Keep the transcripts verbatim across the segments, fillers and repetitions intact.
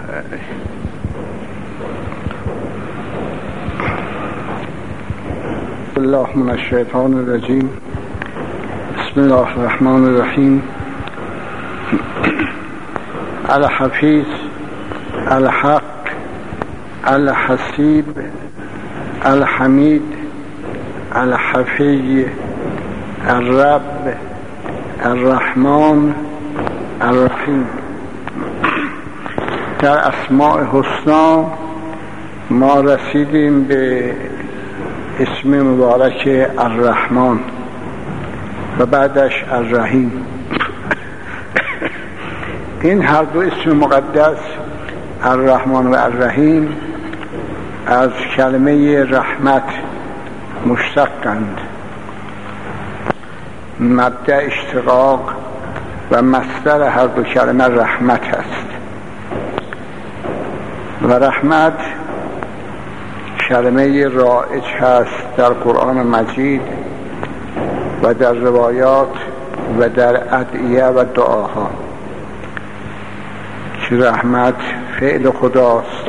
الله من الشیطان الرجیم. بسم الله الرحمن الرحیم. الحفیظ، الحق، الحسیب، الحمید، الحفی، الرب، الرحمن، الرحیم. در اسماء حسنا ما رسیدیم به اسم مبارک الرحمن و بعدش الرحیم. این هر دو اسم مقدس الرحمن و الرحیم از کلمه رحمت مشتقند. مبدأ اشتقاق و مصدر هر دو کلمه رحمت است و رحمت کلمه رایج هست در قرآن مجید و در روایات و در ادعیه و دعاها که رحمت فعل خداست.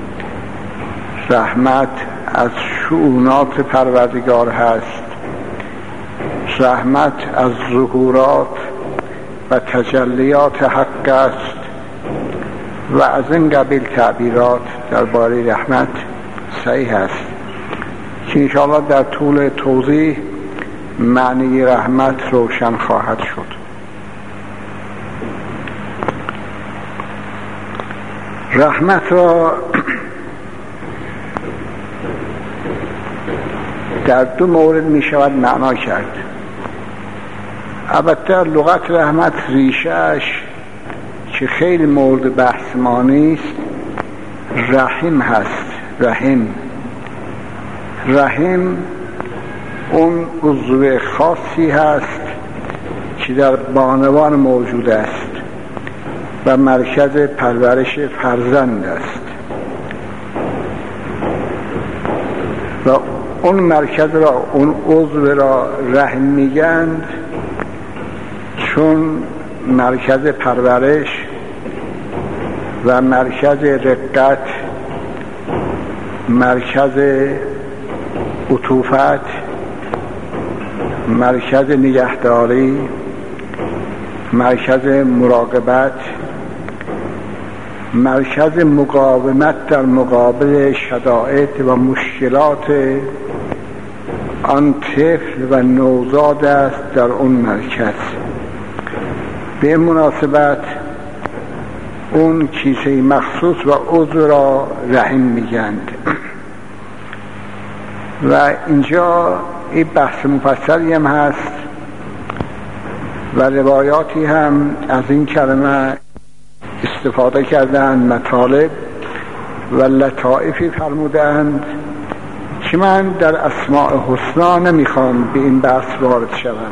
رحمت از شؤونات پروردگار هست. رحمت از ظهورات و تجلیات حق است و از این قبیل تعبیرات درباره رحمت صحیح است که انشاءالله در طول توضیح معنی رحمت روشن خواهد شد. رحمت را در دو مورد می شود معنا کرد. البته لغت رحمت ریشه‌اش که خیلی مورد بحث ما نیست رحیم هست. رحیم رحیم اون عضو خاصی هست که در بانوان موجود است و مرکز پرورش فرزند است و اون مرکز را، اون عضو را رحم میگند چون مرکز پرورش و مرکز رقت، مرکز عطوفت، مرکز نگهداری، مرکز مراقبت، مرکز مقاومت در مقابل شدائد و مشکلات آن طفل و نوزاد است در اون مرکز. به این مناسبت اون کیسه مخصوص و عضو را رحم میگند و اینجا این بحث مفصلی هم هست و روایاتی هم از این کلمه استفاده کردند، مطالب و لطائفی فرمودند که من در اسماء حسنا نمیخوام به این بحث وارد شوم.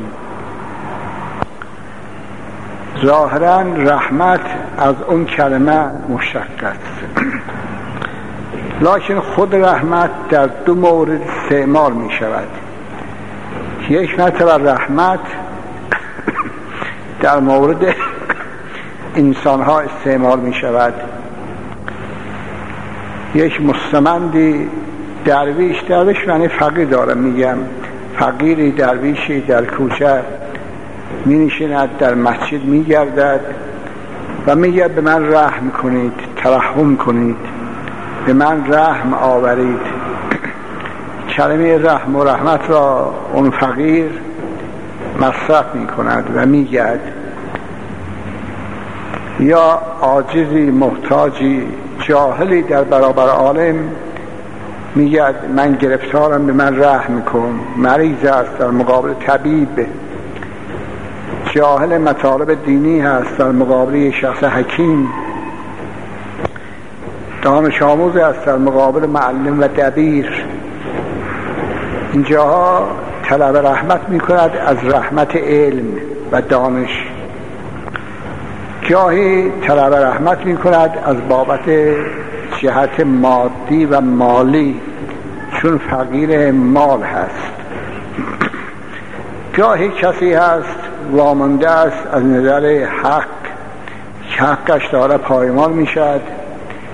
ظاهرا رحمت از اون کلمه مشتق است، لکن خود رحمت در دو مورد استعمال می شود. یک مرتبه رحمت در مورد انسان ها استعمال می شود. یک مستمندی درویش، درویش معنی فقیر دارم میگم، فقیری درویشی در کوچه می نشیند، در مسجد می گردد و میگه به من رحم کنید، ترحم کنید، به من رحم آورید. کلمه رحم و رحمت را اون فقیر مصرف می کند و میگه یا عاجزی، محتاجی، جاهلی در برابر عالم میگه من گرفتارم، به من رحم کن. مریض است در مقابل طبیب، جاهل مطالب دینی هست در مقابل شخص حکیم، دانش آموز است در مقابل معلم و دبیر. اینجاها طلب رحمت می کند از رحمت علم و دانش، گاهی طلب رحمت می کند از بابت جهت مادی و مالی چون فقیر مال هست. گاهی کسی هست وامانده است از نظر حق که حقش داره پایمال می شد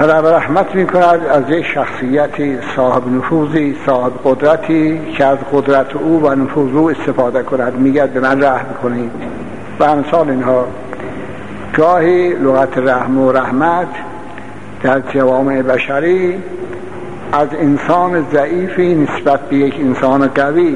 طلب رحمت می کند از یک شخصیتی صاحب نفوذی، صاحب قدرتی که از قدرت او و نفوذ او استفاده کند، میگد به من رحم کنید و امثال اینها. گاهی لغت رحم و رحمت در جوامع بشری از انسان ضعیفی نسبت به یک انسان قوی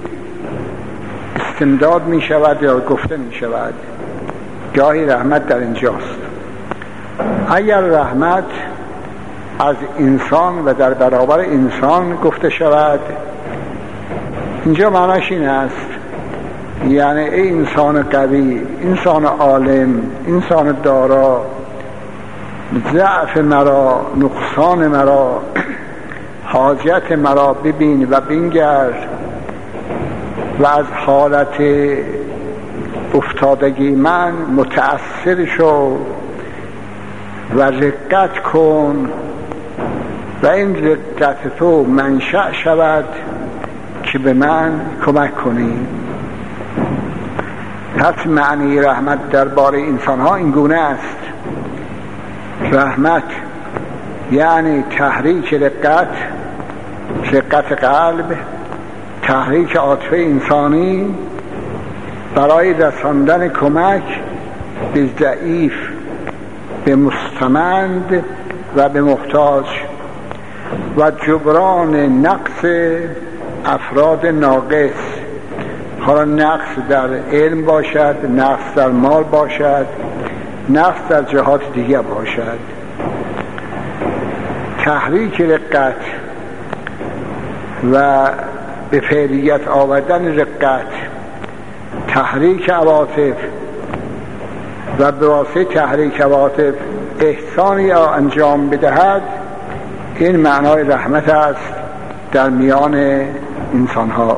استمداد می شود یا گفته می شود. گاهی رحمت در اینجاست. اگر رحمت از انسان و در برابر انسان گفته شود، اینجا معناش این است، یعنی ای انسان قوی، انسان عالم، انسان دارا، ضعف مرا، نقصان مرا، حاجت مرا ببین و بنگر و از حالت افتادگی من متأثر شو و رقت کن و این رقت تو منشأ شود که به من کمک کنی. پس معنی رحمت درباره انسان ها این گونه است: رحمت یعنی تحریک رقت، رقت قلب، تحریک عاطفه انسانی برای رساندن کمک به ضعیف، به مستمند و به محتاج و جبران نقص افراد ناقص. حالا نقص در علم باشد، نقص در مال باشد، نقص در جهات دیگه باشد. تحریک رقت و به فعلیت آوردن رقت، تحریک عواطف و به واسطه تحریک عواطف احسانی را انجام بدهد، این معنای رحمت است در میان انسان ها.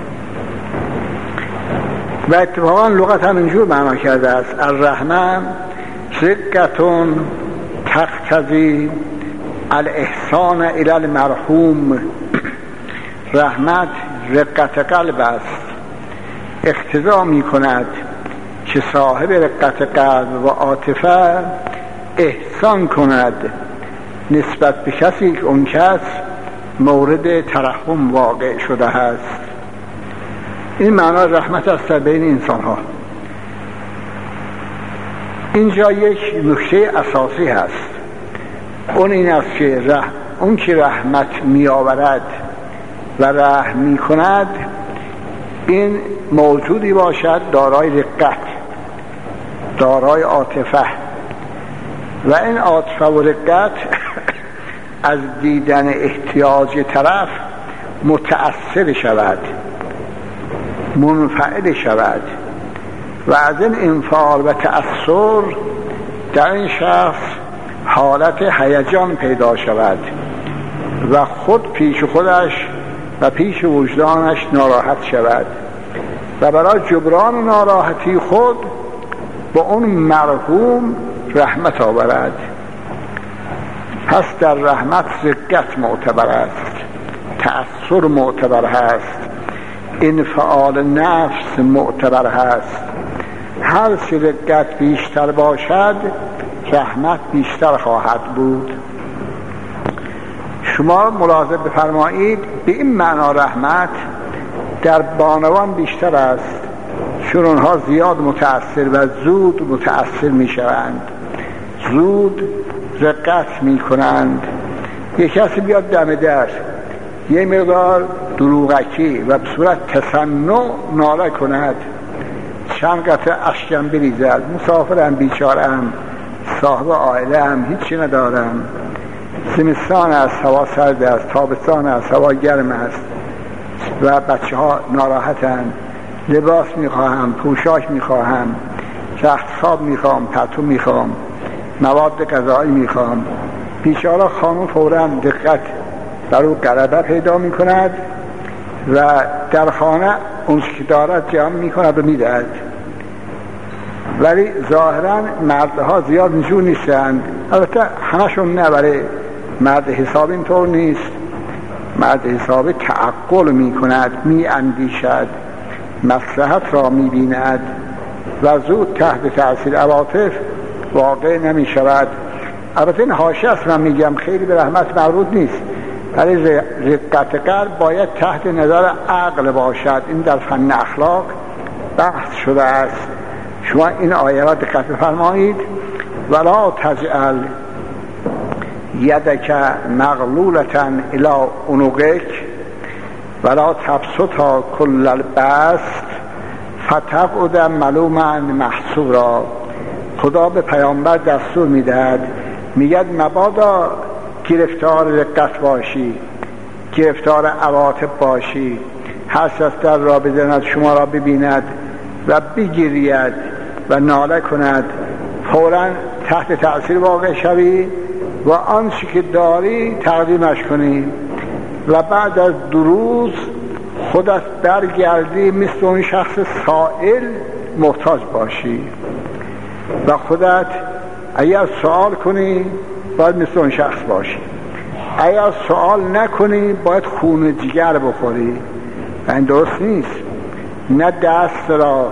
و اتفاقا لغت هم اینجور معنا کرده است: الرحمه رقتون تقتضی الاحسان الی المرحوم. رحمت رقت قلب است، اقتضا می کند که صاحب رقت قلب و عاطفه احسان کند نسبت به کسی که اون کس مورد ترحم واقع شده است. این معنی رحمت است در بین انسان ها. اینجا یک نکته اساسی هست، اون این است که رح... اون که رحمت می آورد و رحم می کند، این موجودی باشد دارای رقت، دارای عاطفه، و این عاطفه و رقت از دیدن احتیاج طرف متأثر شود، منفعل شود و از این انفعال و تأثر در این شخص حالت هیجان پیدا شود و خود پیش خودش و پیش وجدانش ناراحت شود و برای جبران ناراحتی خود با اون مرحوم رحمت آورد. پس در رحمت رقت معتبر است، تأثر معتبر هست، انفعال نفس معتبر هست. هر چه رقت بیشتر باشد رحمت بیشتر خواهد بود. شما ملاحظه بفرمایید به این معنا رحمت در بانوان بیشتر است، چون اونها زیاد متأثر و زود متأثر می شوند، زود رقت می کنند. یک کسی بیاد دم در یه مقدار دروغکی و به صورت تصنع ناله کند، چند قطعه اشکم بریزد: مسافرم، بیچارم، صاحب عائله ام، هیچی ندارم، زمستان است، هوا سرد است، تابستان است، هوا گرم است و بچه ها ناراحتند، لباس میخواهم، پوشاک میخواهم، رخت خواب میخوام، پتو میخوام، مواد غذایی میخوام. بیچاره خانم فوراً دقت بر او غلبه پیدا میکند و در خانه اون که دارد جمع میکند و میدهد. ولی ظاهراً مردها زیاد اینجور نیستند، البته همشون نه، برای مرد حساب اینطور نیست. مرد حساب تعقل میکند، میاندیشد، مصلحت را میبیند و زود تحت تأثیر عواطف واقع نمیشود البته این حاشیه است من میگم، خیلی به رحمت مربوط نیست، ولی رقت قلب باید تحت نظر عقل باشد. این در فن اخلاق بحث شده است. شما این آیه را دقت فرمایید. ولا تجعل یدک مغلولة الی عنقک ولا تبسطها کل البسط فتقعد ملوما محسورا. خدا به پیامبر دستور میدهد، میگد مبادا گرفتار رقت باشی، گرفتار عواطف باشی، هر کس در را بزند شما را ببیند و بگیرید و ناله کند، فوراً تحت تأثیر واقع شوی و آنچه که داری تقدیمش کنی و بعد از دو روز خودت برگردی مثل اون شخص سائل محتاج باشی و خودت اگر سوال کنی باید مثل اون شخص باشی، اگر سوال نکنی باید خون جگر بخوری و این درست نیست. نه دست را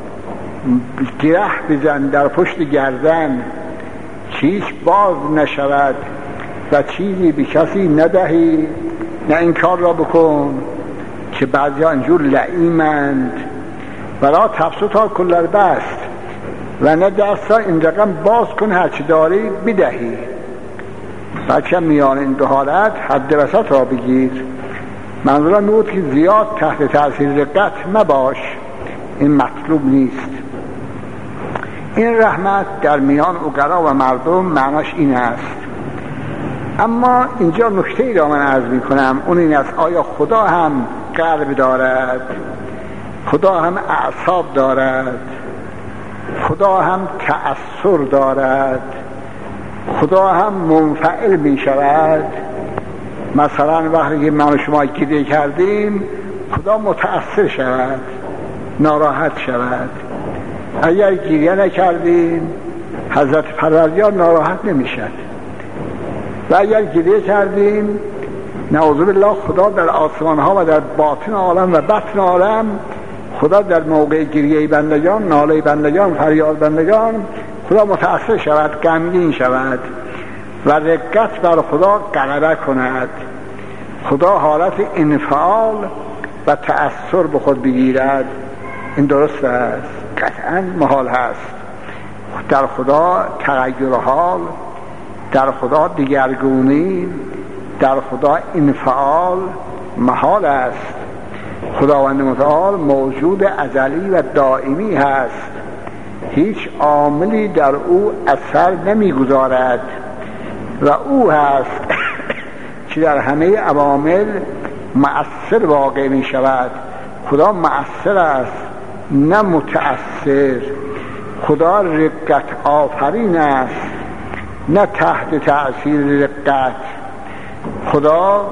گره بزن در پشت گردن چیز باز نشود و چیزی به کسی ندهی، نه این کار را بکن که بعضی ها اینجور لعیمند. ولا تبسطها کل البسط و نه دست را این رقم باز کن هرچی داری بدهی، بچه میان این دو حالت حد وسط را بگیر. منظورم بود که زیاد تحت تأثیر رقت مباش، این مطلوب نیست. این رحمت در میان عقلا و مردم معناش این است. اما اینجا نکته ای را من عرض می کنم، اون این است آیا خدا هم قلب دارد؟ خدا هم اعصاب دارد؟ خدا هم تأثر دارد؟ خدا هم منفعل می شود؟ مثلا وقتی که من و شما گریه کردیم خدا متأثر شود، ناراحت شود. اگر گریه نکردیم حضرت پروردگار ناراحت نمیشد و اگر گریه کردیم نعوذ بالله خدا در آسمان ها و در باطن عالم و بطن عالم، خدا در موقع گریه بندگان، ناله بندگان، فریاد بندگان خدا متأثر شود، غمگین شود و رقت بر خدا غلبه کند. خدا حالت انفعال و تأثر به خود بگیرد. این درست است؟ قطعا محال هست. در خدا تغییر حال، در خدا دیگرگونی، در خدا انفعال محال است. خداوند متعال موجود ازلی و دائمی هست، هیچ عاملی در او اثر نمیگذارد و او هست که در همه عوامل مؤثر واقع می شود. خدا مؤثر است نه متأثر. خدا رقت آفرین است نه تحت تأثیر رقت. خدا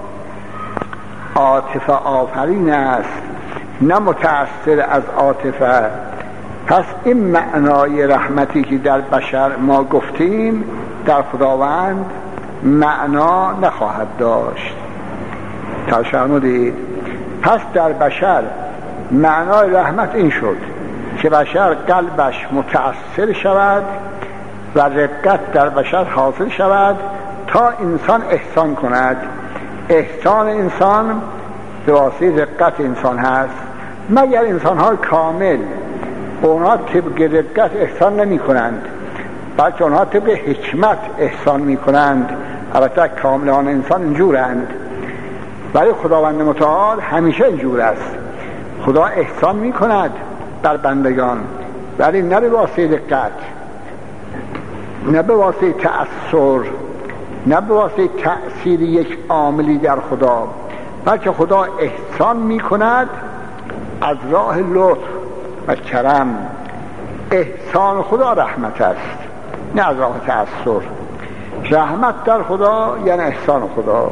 عاطفه آفرین است نه متأثر از عاطفه. پس این معنای رحمتی که در بشر ما گفتیم در خداوند معنا نخواهد داشت. تشمردید؟ پس در بشر معنای رحمت این شد که بشر قلبش متأثر شود و رقت در بشر حاصل شود تا انسان احسان کند. احسان انسان به واسطه رقت انسان هست، مگر انسان های کامل اونا طبق رقت احسان نمی کنند، بلکه اونا طبق حکمت احسان می کنند. البته کاملان انسان اینجورند، ولی خداوند متعال همیشه اینجور است. خدا احسان می کند در بندگان، ولی نه به واسطه رقت، نه به واسطه تأثر، نه به واسطه تأثیر یک عاملی در خدا، بلکه خدا احسان می کند از راه لطف و کرم. احسان خدا رحمت است نه از راه تأثر. رحمت در خدا یعنی احسان خدا.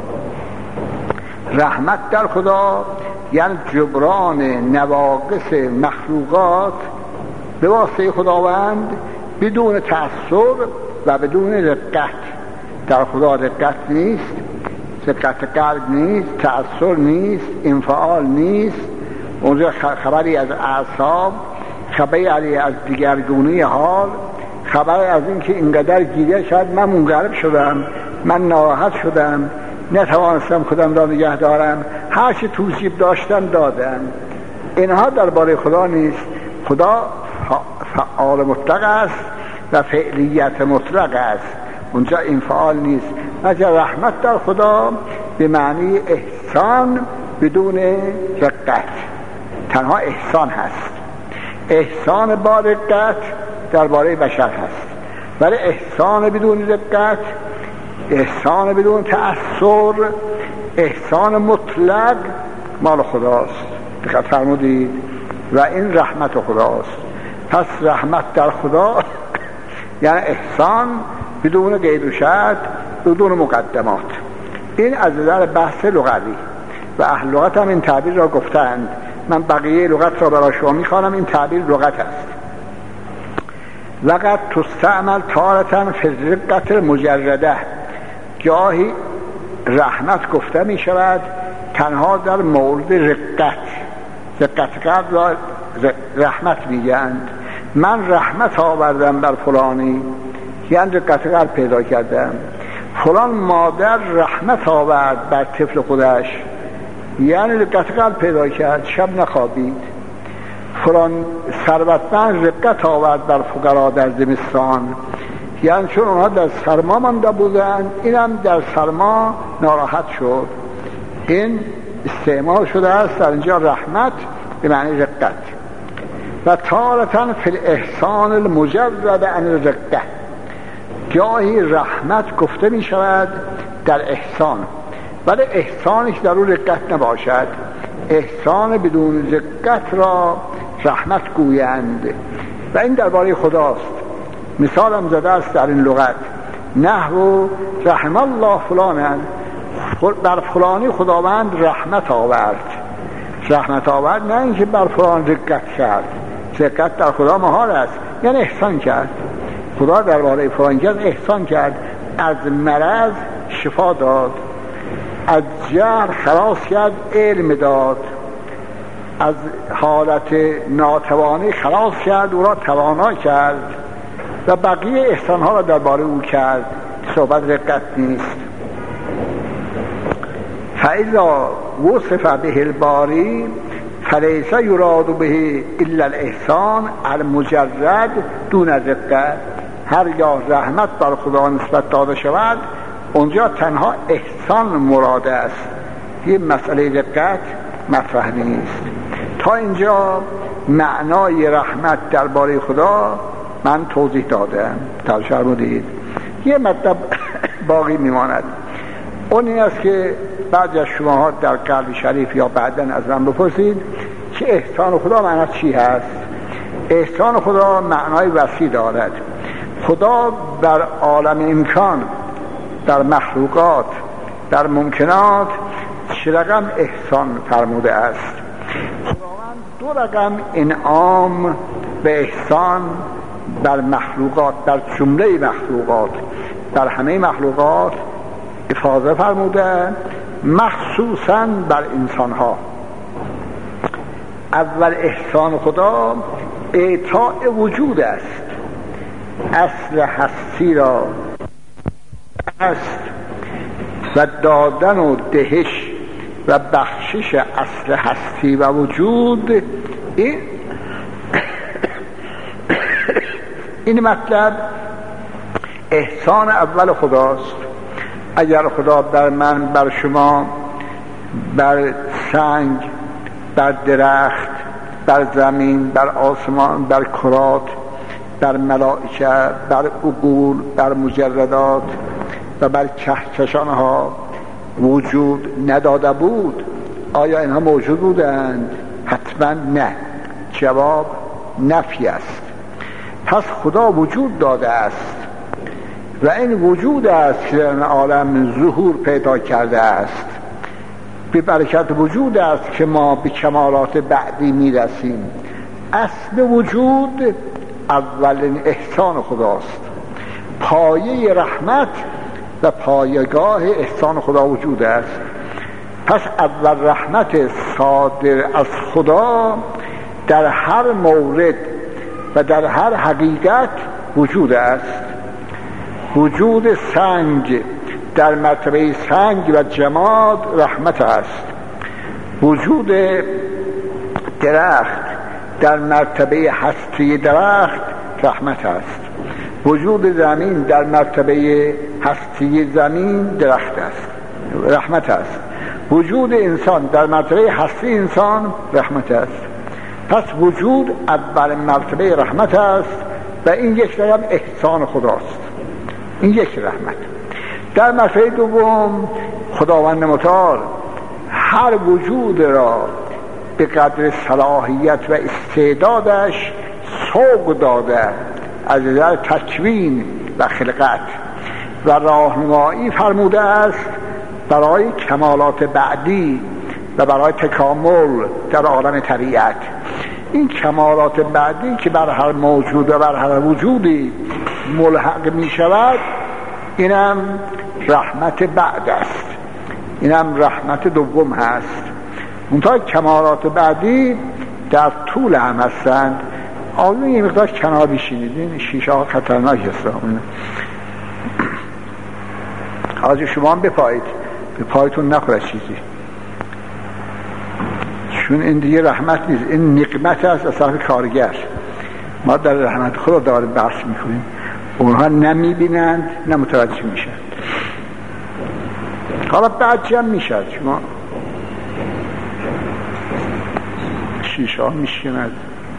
رحمت در خدا یعنی جبران نواقص مخلوقات به واسطه خداوند بدون تأثر و بدون رقت. در خدا رقت نیست، رقت قلب نیست، تأثر نیست، انفعال نیست، اونجا خبری از اعصاب، خبری از دیگرگونی حال، خبر از این که اینقدر گیره شد من منقلب شدم، من ناراحت شدم، نتوانستم خودم را نگه دارم، هر چی تو جیب داشتم دادم. اینها درباره خدا نیست. خدا فعال مطلق است و فعلیت مطلق است، اونجا این فعال نیست. مثلا رحمت در خدا به معنی احسان بدون رقت، تنها احسان هست. احسان با رقت درباره بشر هست، ولی احسان بدون رقت، احسان بدون تأثر، احسان مطلق مال خداست. دقت فرمودید؟ و این رحمت خداست. پس رحمت در خدا یعنی احسان بدون قید و شرط، بدون مقدمات. این از نظر بحث لغوی و اهل لغت هم این تعبیر را گفتند. من بقیه لغت را برای شما میخوانم. این تعبیر لغت است. وقت تستعمل تارة فی الرقة المجرده، گاهی رحمت گفته می شود تنها در مورد رقت. رقت قلب را رحمت میگند. من رحمت آوردم بر فلانی، یعنی رقت قلب پیدا کردم. فلان مادر رحمت آورد بر طفل خودش، یعنی رقت قلب پیدا کرد، شب نخوابید. فلان ثروتمند رقت آورد بر فقرا در زمستان، یعنی چون اونها در سرما مانده بودند اینم در سرما ناراحت شد. این استعمال شده است در اینجا رحمت به معنی رقت. و تارة فی الاحسان المجرد عن الرقة، گاهی رحمت گفته می شود در احسان، ولی احسانی که در اون رقت نباشد. احسان بدون رقت را رحمت گویند و این درباره خداست. مثال هم زده است در این لغت، نحو رحم الله فلانن، بر فلانی خداوند رحمت آورد. رحمت آورد نه اینکه بر فلان رقت کرد. رقت در خدا محال است، یعنی احسان کرد. خدا درباره فلان کس احسان کرد، از مرض شفا داد، از جهل خلاص کرد، علم داد، از حالت ناتوانی خلاص کرد، او را توانا کرد و بقیه احسانها را درباره او کرد. صحبت رقت نیست. فاذا وصف به الباری فلیس یراد به الا الاحسان المجرد دون رقت. هرگاه رحمت بر خدا نسبت داده شود اونجا تنها احسان مراد است، یه مسئله رقت مطرح نیست. تا اینجا معنای رحمت درباره خدا من توضیح دادم، توجه فرمودید. یه مطلب باقی میماند، اون این است که بعضی از شماها در قلب شریف یا بعداً از من بپرسید که احسان خدا معنی چی هست. احسان خدا معنای وسیع دارد. خدا بر عالم امکان، در مخلوقات، در ممکنات چه رقم احسان فرموده است. خداوند دو رقم انعام به احسان بر مخلوقات، بر جمله مخلوقات، بر همه مخلوقات افاضه فرموده، مخصوصاً بر انسانها. اول احسان خدا اعطاء وجود است، اصل هستی را است و دادن و دهش و بخشش اصل هستی و وجود. این این مطلب احسان اول خداست. اگر خدا بر من، بر شما، بر سنگ، بر درخت، بر زمین، بر آسمان، بر کرات، بر ملائکه، بر عقول، بر مجردات و بر کهکشانها وجود نداده بود، آیا اینها موجود بودند؟ حتما نه. جواب نفی است. پس خدا وجود داده است و این وجود است که در عالم ظهور پیدا کرده است. به برکت وجود است که ما به کمالات بعدی میرسیم. اصل وجود اولین احسان خداست. پایه رحمت و پایگاه احسان خدا وجود است. پس اول رحمت صادر از خدا در هر مورد و در هر حقیقت وجود است. وجود سنگ در مرتبه سنگ و جماد رحمت است. وجود درخت در مرتبه هستی درخت رحمت است. وجود زمین در مرتبه هستی زمین درخت است، رحمت است. وجود انسان در مرتبه هستی انسان رحمت است. پس وجود اول مرتبه رحمت است و این یک رقم احسان خداست، این یک رحمت. در مرتبه دوم خداوند متعال هر وجود را به قدر صلاحیت و استعدادش سوق داده از نظر تکوین و خلقت و راهنمایی فرموده است برای کمالات بعدی و برای تکامل در عالم طبیعت. این کمالات بعدی که بر هر موجود و بر هر وجودی ملحق می شود، اینم رحمت بعد است، اینم رحمت دوم هست. منتها کمالات بعدی در طول هم هستند. آقایون یه مقدار کنار بشینید، شیشه ها خطرناک هست. حاجی شما هم بپایید، به پایتون نخوره چیزی، چون این دیگه رحمت نیست، این نقمت است از طرف کارگر. ما در رحمت خدا داریم بحث میکنیم، اونها نمیبینند نه متوجه میشن. حالا بعد جمع میشد، شما شیشه ها میشکند.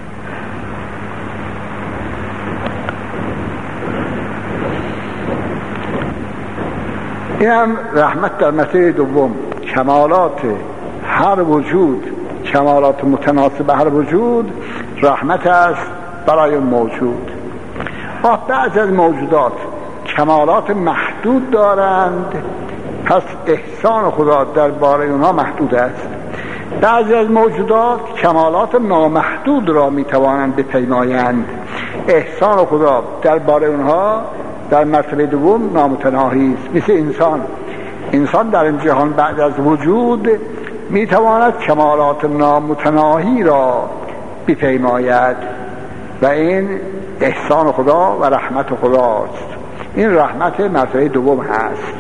این هم رحمت در مرتبه دوم. کمالات هر وجود، کمالات متناسب هر وجود رحمت است برای موجود. و بعض از موجودات کمالات محدود دارند، پس احسان خدا در باره اونها محدود است. بعضی از موجودات کمالات نامحدود را میتوانند بپیمایند، احسان خدا در باره اونها در مرتبه دوم نامتناهی است. مثل انسان، انسان در این جهان بعد از وجود میتواند کمالات نامتناهی را بپیماید و این احسان خدا و رحمت خداست. این رحمت مرتبه دوم هست.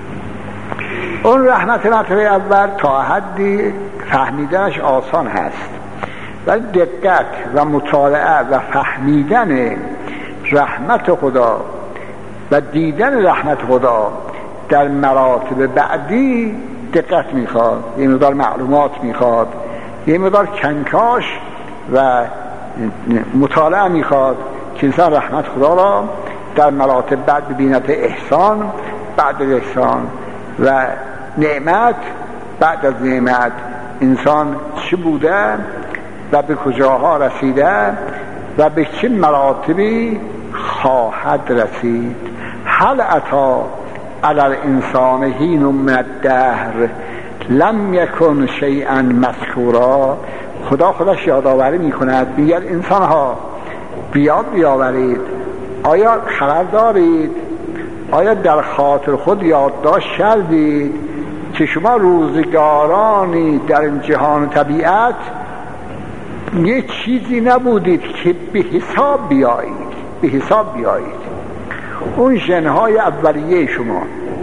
اون رحمت مرتبه اول تا حدی فهمیدنش آسان هست، ولی دقت و مطالعه و فهمیدن رحمت خدا و دیدن رحمت خدا در مراتب بعدی دقت میخواد، یه مقدار معلومات میخواد، یه مقدار کنکاش و مطالعه میخواد که انسان رحمت خدا را در مراتب بعد ببیند. احسان بعد از احسان و نعمت بعد از نعمت، انسان چی بوده و به کجاها رسیده و به چه مراتبی خواهد رسید. هل اتی علی الانسان حین من الدهر لم یکن شیئا مذکورا. خدا خودش یادآوری میکند، میگه انسان ها بیاد بیاورید، آیا خبر دارید، آیا در خاطر خود یادداشت کردید که شما روزگارانی در این جهان طبیعت یه چیزی نبودید که به حساب بیایید، به حساب بیایید. اون ژن‌های اولیه شما،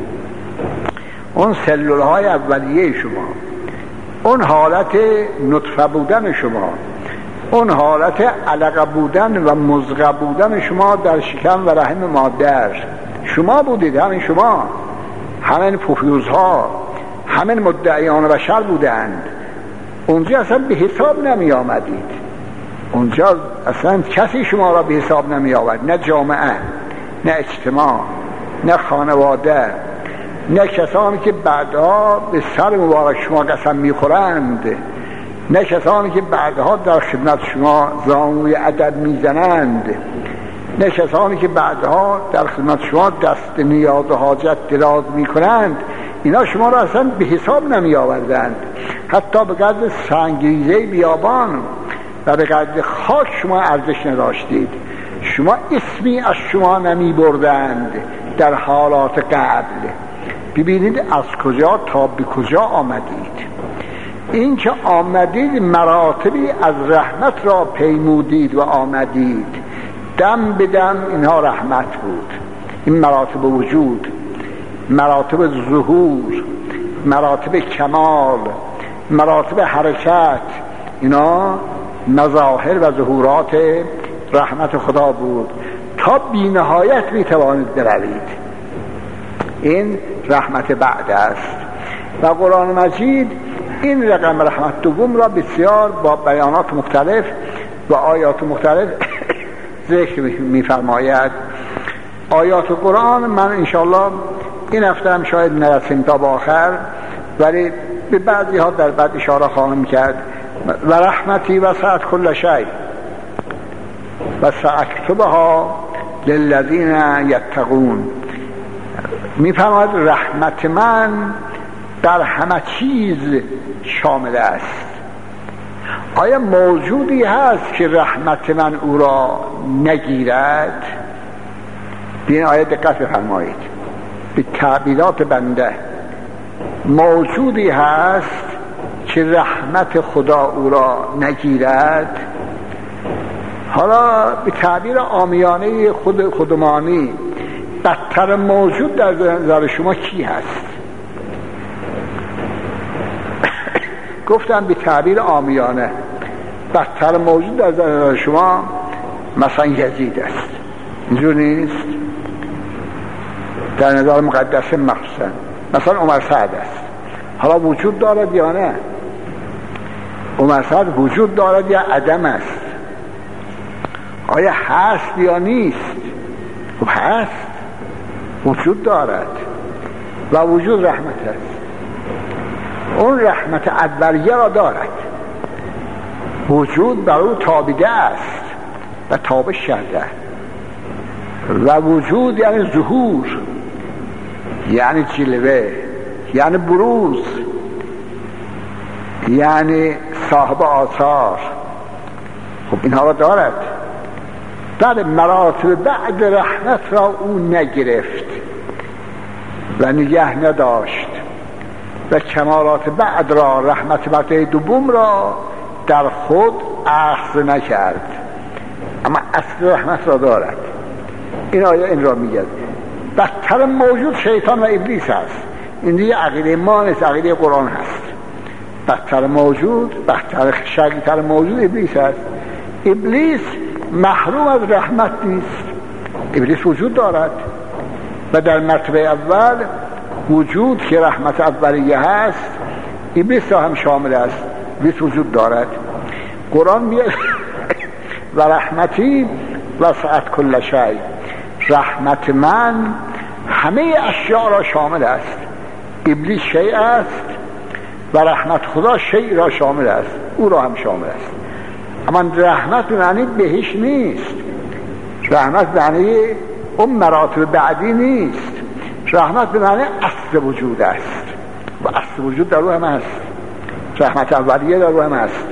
اون سلول‌های اولیه شما، اون حالت نطفه بودن شما، اون حالت علقه بودن و مضغه بودن شما در شکم و رحم مادر شما بودید. همین شما، همین پوفیوزها، همین مدعیان بشر بودند. اونجا اصلا به حساب نمی آمدید، اونجا اصلا کسی شما را به حساب نمی آورد، نه جامعه، نه اجتماع، نه خانواده، نه کسانی که بعدها به سر مبارک شما قسم میخورند، نه کسانی که بعدها در خدمت شما زانوی ادب میزنند، نه کسانی که بعدها در خدمت شما دست نیاز و حاجت دراز میکنند. اینا شما را اصلا به حساب نمی آوردند. حتی به قدر سنگریزه بیابان و به قدر خاک شما ارزش نداشتید. شما اسمی از شما نمی بردند در حالات قبل. ببینید از کجا تا به کجا آمدید. این که آمدید مراتبی از رحمت را پیمودید و آمدید. دم به دم اینها رحمت بود. این مراتب وجود، مراتب ظهور، مراتب کمال، مراتب حرکت، اینا مظاهر و ظهورات رحمت خدا بود. تا بی نهایت می توانید بروید. این رحمت بعد است و قرآن مجید این رقم رحمت دوم را بسیار با بیانات مختلف و آیات مختلف ذکر می فرماید. آیات قرآن من انشاءالله این هفته هم شاید نرسیم تا با آخر، ولی به بعضی ها در بعد اشاره خواهم کرد. و رحمتی وسعت کل شیء و سأکتبها للذین یتقون. می فرماید رحمت من در همه چیز شامل است. آیا موجودی هست که رحمت من او را نگیرد؟ به این آیه دقت بفرمایید. به تعبیرات بنده موجودی هست که رحمت خدا او را نگیرد؟ حالا به تعبیر عامیانه خود خودمانی بدتر موجود در نظر شما کی هست؟ گفتم به تعبیر عامیانه بدتر موجود در نظر شما مثلا یزید است، اینجور نیست؟ در نظر مقدس مخصوصا مثلا عمر سعد است. حالا وجود دارد یا نه؟ عمر سعد وجود دارد یا عدم است؟ آیا هست یا نیست؟ خب هست، وجود دارد و وجود رحمت است. اون رحمت اولیه را دارد، وجود بر او تابیده است و تابش کرده. و وجود یعنی ظهور، یعنی جلوه، یعنی بروز، یعنی صاحب آثار. خب اینها را دارد. در مراتب بعد رحمت را او نگرفت و نگه نداشت و کمالات بعد را، رحمت مرتبه دوم را در خود اخذ نکرد، اما اصل رحمت را دارد. این آیه این را میگه. بدتر موجود شیطان و ابلیس است. این دیگه عقیده ما نیست، عقیده قرآن هست. بدتر موجود، بدتر شقی‌تر موجود ابلیس است. ابلیس محروم از رحمت نیست. ابلیس وجود دارد و در مرتبه اول وجود که رحمت اولیه هست ابلیس را هم شامل است. ابلیس وجود دارد. قرآن میگه و رحمتی وسعت کل شیء. رحمت من همه اشیاء را شامل است. ابلیس شیء است و رحمت خدا شیء را شامل است، او را هم شامل است. اما رحمت معنی بهش نیست، رحمت معنی اون مراتب بعدی نیست. رحمت به معنی اصل وجود است و اصل وجود در او هم است. رحمت اولیه در او هم است.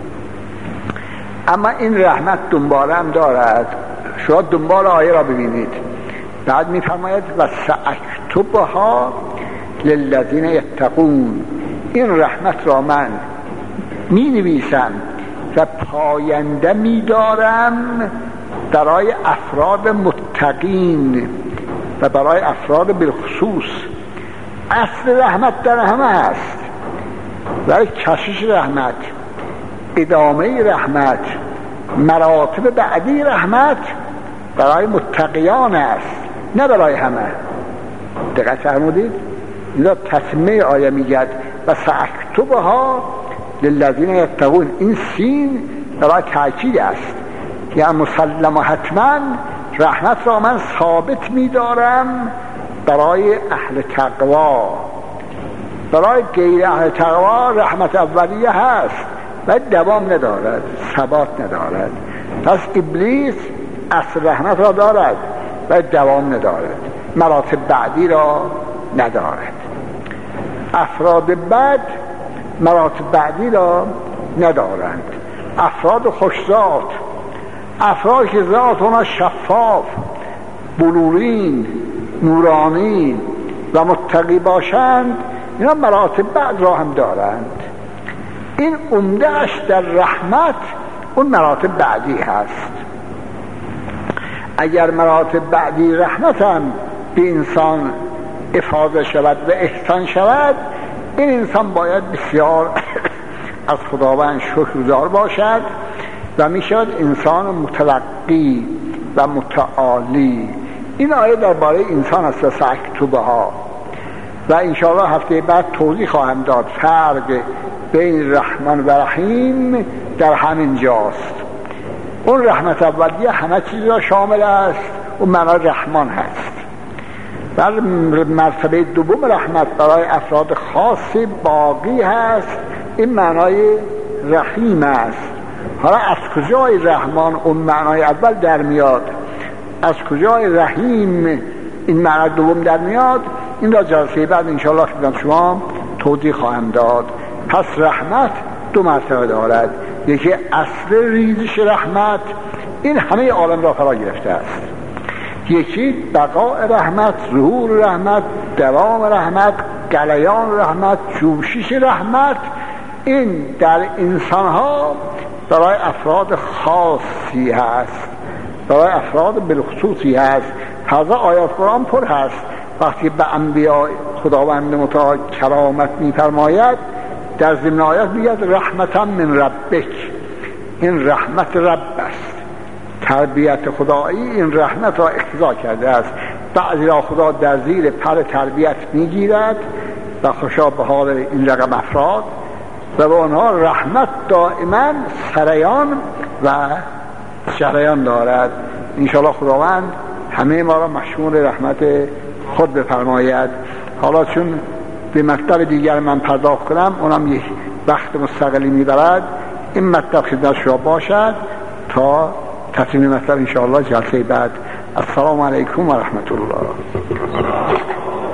اما این رحمت دنبال هم دارد. شما دنبال آیه را ببینید. بعد می فرماید و سأکتبها للذین یتقون. این رحمت را من می نویسم و پاینده می دارم برای افراد متقین و برای افراد بالخصوص. اصل رحمت در همه هست، برای کشش رحمت، ادامه رحمت، مراتب بعدی رحمت برای متقیان است، نه برای همه. دقت فرمودید؟ اینجا تسمیه آیه میگد و سأکتبها للذین یتقون. این سین برای تأکید است، یعنی مسلم و حتما رحمت را من ثابت می‌دارم برای اهل تقوا. برای غیر اهل تقوا رحمت اولیه هست و دوام ندارد، ثبات ندارد. پس ابلیس اصل رحمت را دارد و دوام ندارد، مراتب بعدی را ندارد. افراد بعد مراتب بعدی را ندارند. افراد خوشذات، افراد که ذات اونا شفاف، بلورین، نورانی و متقی باشند، اینا مراتب بعد را هم دارند. این عمده‌اش در رحمت اون مراتب بعدی هست. اگر مراتب بعدی رحمت هم به انسان افاضه شود و احسان شود، این انسان باید بسیار از خداوند شکرگزار باشد و می شود انسان متلقی و متعالی. این آیه درباره انسان است، ساکتوبه ها، و انشاءالله هفته بعد توضیح خواهم داد. فرق بین رحمان و رحیم در همین جاست. اون رحمت اولیه همه چیز را شامل است، اون معنای رحمان هست. در مرتبه دوم رحمت برای افراد خاصی باقی هست، این معنای رحیم است. حالا از کجای رحمان اون معنای اول در میاد، از کجای رحیم این معنای دوم در میاد، این را جلسه بعد انشاءالله خدمت شما توضیح خواهم داد. پس رحمت دو مرتبه دارد. یکی اصل ریزش رحمت، این همه عالم را فرا گرفته است. یکی بقاء رحمت، ظهور رحمت، دوام رحمت، گلیان رحمت، جوشش رحمت، این در انسانها برای افراد خاصی هست، برای افراد بالخصوصی هست. هذا آیات قرآن پر هست. وقتی به انبیاء خداوند متعال کرامت می‌فرماید، در ضمن آیات میگه رحمتا من ربک، این رحمت رب است. تربیت خدایی این رحمت را اقتضا کرده است. بعضی را خدا در زیر پر تربیت میگیرد و خوشا به حال این رقم افراد و به آنها رحمت دائما سریان و جریان دارد. انشاءالله خداوند همه ما را مشمول رحمت خود بفرماید. حالا چون به مطلب دیگر من پرداخت کنم، اونم یک وقت مستقلی میبرد، این مطلب خدمت شما باشد تا تفصیل مطلب انشاءالله جلسه بعد. السلام علیکم و رحمت الله.